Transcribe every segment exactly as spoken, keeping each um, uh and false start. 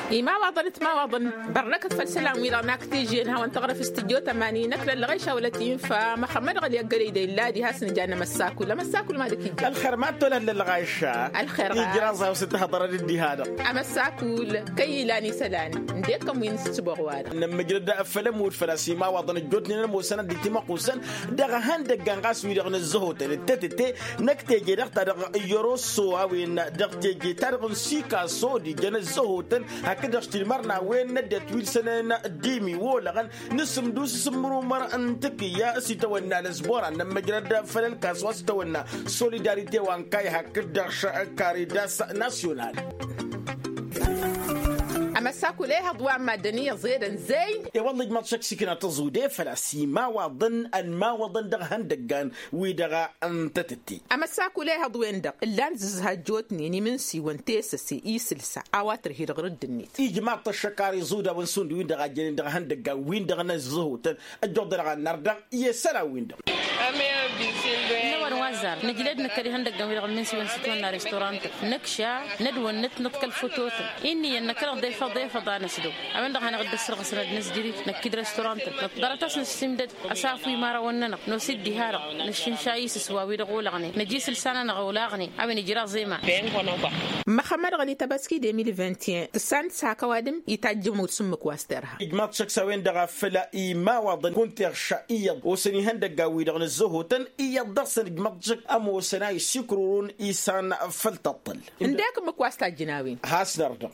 إي ما وضنت ما وضن بركة فالسلام ويلا ناك تيجي نها وانتغرى في استديو تماني نكلا لغيشة ولتين فمحمد غلي يقري دي الله دي هاسن جانا مساكو لا مساكو ما دك الخير ما تولى للغيشة الخير يجرازها وستها ضرر دي هذا أمساكو كي لاني سلاني نديكم وين ستبغوار لما جرد أفلم والفلاسي ما وضن الجود ننا موسنا دي تما قوسن دغه هند غانغاس وي دغه زهوت تتت نكتي جي دغ دغ يوروسو وين دغ جي تارغ سيكا سودي جن زهوت هكذا اشتمرنا وين ندت ويل سنه ديمي ولغن نسم دوس سمرو مر انتك يا سيتونا الاسبوع لما جرد فلل كاسواس تونا سوليداريتي وانكاي هكذا كاريداس ناسيونال أما ساكو ليها ضوء مدنية زيدا زي يا والله ما تشك سكنة تزودي فلاسي ما وظن أن ما وظن دغ هندقان ويدغ أنت تتي أما ساكو ليها ضوء اندق اللان ززها جوتني ني من سي وانتيسسي إيسلسا عواتر هي رد النيت إيجي ما تشكاري زودا ونسون وين دغ جين دغ هندقان وين دغ نزهو الجود دغ النردغ يسلا وين دغ نور وزار نجلد نكري هندق ويدغ من سي ونسيتونا ريستورانت نكشا ندو النت نتكل فوتوت إني نكرر ضيفة ضيفة ضانا سدو أمين ده هنقدر سرق سند نسجري نكيد ريستورانت نقدرتش نستمدد أسافي مرة وننا نسد هارا نشين شاي سواوي رغولغني نجيس لسانا نغولاغني أمين يجرا زيما محمد غلي تباسكي دي ألفين وعشرين تسان ساكا وادم يتاجم وتسمك واسترها إجماع شخص وين دغ فلا إيما وضن كنت شائية وسني هندق ويدغ الزهوتن إيا درس إجماع شك أمو سناي يسكرون إيسان فلتطل عندك مكواستا الجناوين هاسنرد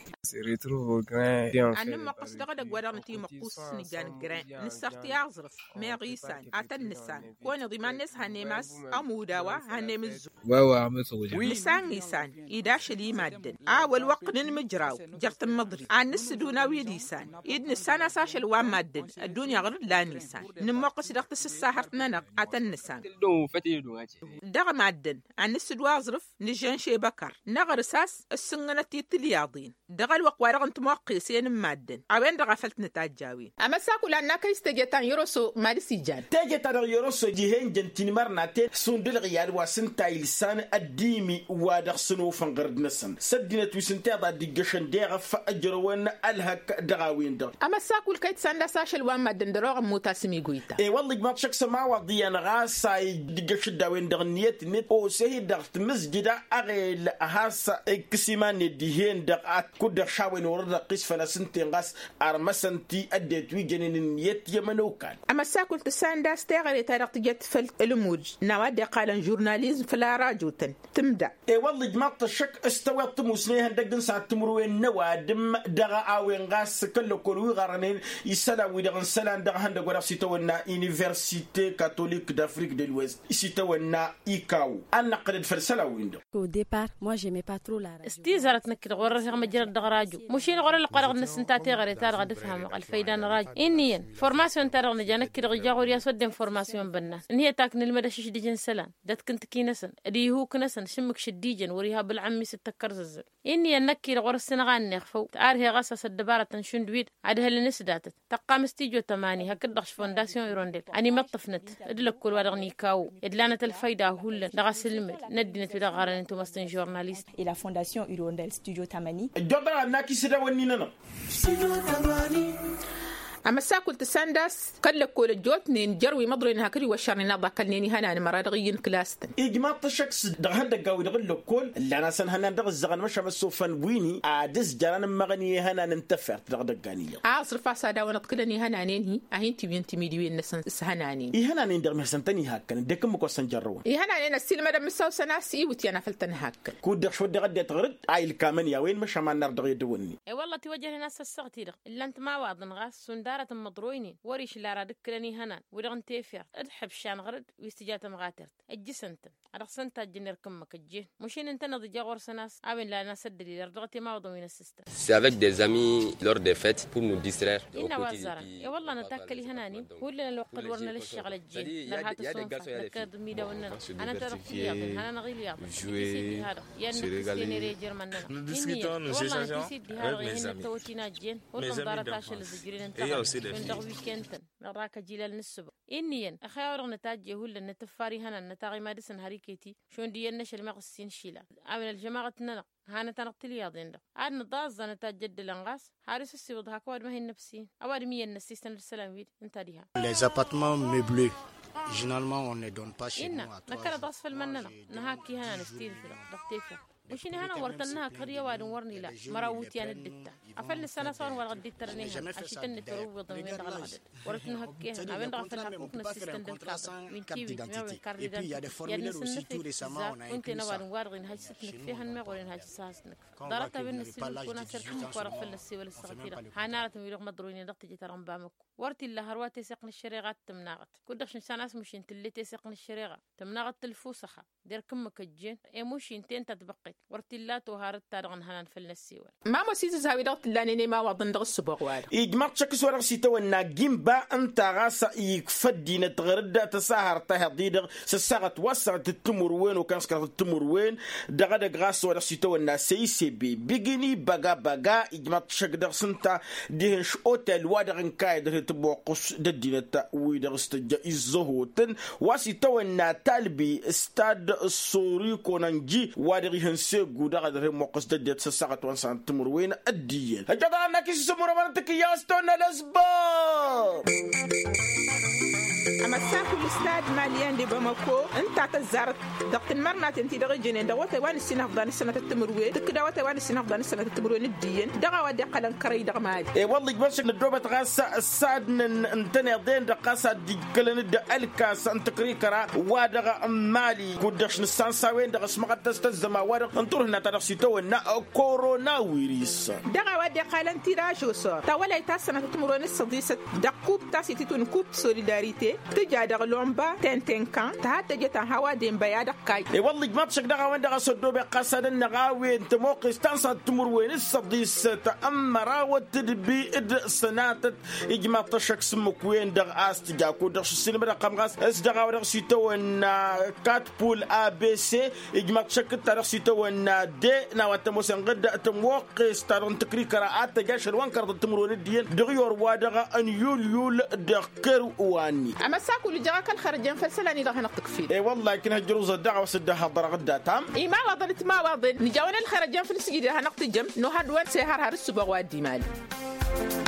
أنا ما قصد غدا قدرنا تي مقص نجان جرين نسرتي أعزرف ما غيسان أتن نسان كون ضمان نس هنمس أموداوا هنمز واو عمل صوجي نسان نسان إداش لي مادن أول وقت نمجراو جرت المضري عن نسدونا ويديسان إد نسان أساش الوام مادن الدنيا غير لا نسان نما قصد قص الساحر ننق أتن نسان دغ مادن عن نسدو أعزرف نجان شي بكر نغر ساس السنغنة تيتلياضين دغ الوق وارغ موقي سين مادن أوين دغفلت نتاجاوي أما ساكو لأنك يستجيتان يروسو مالسي جان تجيتان يروسو جيهن جنتين مرناتين سندل غيال واسنتا لسان الديمي وادغ سنو فنغرد نسن سدينة وسنتا ضد دقشن ديغ فأجروين ألهك دغاوين دغ أما ساكو الكيت ساندا ساشل وان مادن دروغ موتاسمي قويتا إي والله ما تشك سما وضيان غاساي دقشن داوين دغ نيت نت أو سيهي دغ مسجدة أغيل هاسا كسيمان ديهن دغ أتكو دغ شاوين ورد قيس فلسنتين غاس أرمسنتي أديت ويجنين يت يمنوكان أما ساكل تساندا ستغري تارق جت فل الموج نوادي قالن جورناليزم فلا راجوتن تمدع إيه والله جماعة الشك استوى تموسنيها دقن ساعة تمروين نوادم دغا آوين غاس كل كل وغرنين يسلا ويدغن سلان دغا هندق ورف سيتونا Université catholique d'Afrique de l'Ouest سيتونا إيكاو أنا قرد فرسلا ويندو. Au départ, moi j'aimais pas trop la radio. استيزارت نكد غرز غم جرد دغراجو مشين غور القرغ نسنتاتي غري تار غد فهم الفايدان راج إنيا فورماسيون تار نجانا كير غجا غور يسود فورماسيون بنا إن هي تاكن المدش ديجن سلان دات كنت كينسن ادي هو كنسن شمك شديجن وريها بالعمي ستكرز إنيا نكير غور السنغان نخفو تار هي غاسس الدبارة شندويد عاد هل نسدات تقام استيجو تماني هكدخش فونداسيون يروندل اني مطفنت ادلك كل ورغني كاو ادلانه الفايده هول دغس المد ندنت بدغارن انتم مستن جورناليست et la fondation Hirondelle Studio Tamani. جبرا ناكي سدا ونينا أما ساكل تسانداس كل كل جوتنين جروي مضرين هكري وشرني نضع كلني هنا أنا مرادغين كلاستن إجماع الشخص دهند الجو دغل كل اللي أنا سن هنا دغ الزغن مش مسوفن ويني عادس جران مغني هنا ننتفر دغ دغانية أصرف عصادا ونتقلني هنا نيني أهين تبين تميدوين نسن سهنانين إيه هنا نين دغ محسنتني هاكن دكم مكوسن جرون إيه هنا نين السيل مدام مساو سناسي وتيانا فلتن هاكن كود دغ شو دغ ديت غرد عيل كامن يا وين مش ما نرد يدوني إيه والله توجه ناس السغتير إلا أنت ما واضن غاس سندارة مضرويني وريش لا رادكلني هنا ودغن تيفير أدحب شان غرد ويستجات مغاترت الجسنت أرسنت الجنر كم مكجيه مشين أنت نضج غور سناس أبين لا نسد لي رضغتي ما وضوين السيستم. C'est avec des amis lors des fêtes pour nous distraire. إننا وزارة يا والله نتأكل هناني ولا الوقت ورنا للشغل الجيل نرهات الصنف نكاد ميدا وننا أنا ترى فيها أنا نغيل يا jouer se régaler nous discutons nous échangeons avec mes amis mes amis d'enfance et il y a aussi des filles. weekend راك جيل نسب إنيا أخيار نتاج يهول النتفاري هنا نتاعي ما دسن هريكتي شون دي النشل مغسين شيلا عمل الجماعة ننا هانا تنقتلي ياضين ده عاد نضاز نتاج جد الانغاس هارس السيود هكواد ما هي النفسين أواد مية النسيستن السلام ويد انت ديها. Les appartements meublés généralement on ne donne pas chez nous. إننا نكرر ضاصف المننا نهاكي هنا نستيل في دقتيفة وشيني هنا ورتناها قرية وادن ورني لا مراوتي أنا الدتة أفل السنة صار ولا غدي ترنيها عشان نتروض من وين غلط ورتنها كيها عبين غفل حقوق نسيستن دلكاسة من كيوي ما من كاردان يعني سنفك زا وانت نوادن وارغين هاي ستنك فيها المغورين هاي ساسنك دارتها بين السيل كونا سرحمك ورفل السيول الصغيرة هانارة ويلغ مدروين دقت جي تران بامك ورتي الله هرواتي سقن الشريغات تمناغت كدش نسان اسمش انت اللي تسقن الشريغة تمناغت الفوسخة دير كمك الجين ايموش انتين تتبقيت ورتي الله توهارت تارغن هنان في النسيول ما مسيز زاوي دغت لاني ما وضن دغ السبوغوال إجماع تشكس ورق سيتو الناجيم با أنت غاسا يكفدين تغرد تساهر تهديد سساغت وسعت التمر وين وكان سكرت التمر وين دغد غاس ورق سيتو الناس سي سي بي بيجيني بغا بغا إجماع تشك دغ سنتا دهش أوتيل وادغن كايد تبوقس ددينة ويدغ استجا إزهوتن وسيتو النا تالبي استاد السوري كونانجي وادغ هنسيغو دغد رموقس دديت سساغت وسعت التمر وين الديين هجدا ناكي سمورا مرتك ياستون الأسباب أما ساكو الاستاد ماليان دي باماكو انت تزارت دقت المرنا تنتي دغ جنين دوات وان السنه فضان السنه تتمروي دك دوات وان السنه فضان السنه تتمروي الدين دغ ودي قلن كري دغ ماج اي والله جبرش ندوبه غاسا الساد انتني دين دقاسا دي كلن د الكاس انت كريكرا ودغ مالي كودش نسانسا وين دغ سمقت تستزما ودغ انطرنا تنفسيتو نا كورونا ويريس دغ ودي قلن تيراجو صار تا ولا تاسنا تتمروي الصديسه دقوب تاسي تتون كوب سوليداريتي تجا دغ لومبا تنتن كان تا تجا هوا دين بيا كاي اي والله ما تشك دغ وين دغ صدوبه قصد النغاوي انت موقس تنسى تمر وين الصديس تامرا وتدبي اد سنات اجما تشك سمك وين دغ استجا كو دغ سينما رقم غاس اس دغ ودغ سيتو ان كات بول ا بي سي اجما تشك تاريخ سيتو ان دي نا وتموسن غد تموقس تارون تكريكرا ات جاشر وان كرد تمر وين دين دغ يور وادغ ان يول يول دغ واني اما ساكو اللي جاك الخرجين فسلاني دغ نقطك فيه اي والله كنا جروز الدعوه وسدها ضرغدا تام اي ما وضلت ما وضل نجاونا الخرجين في السجيده نقطه جم نو هاد وين سهر هر السبوع وادي مالي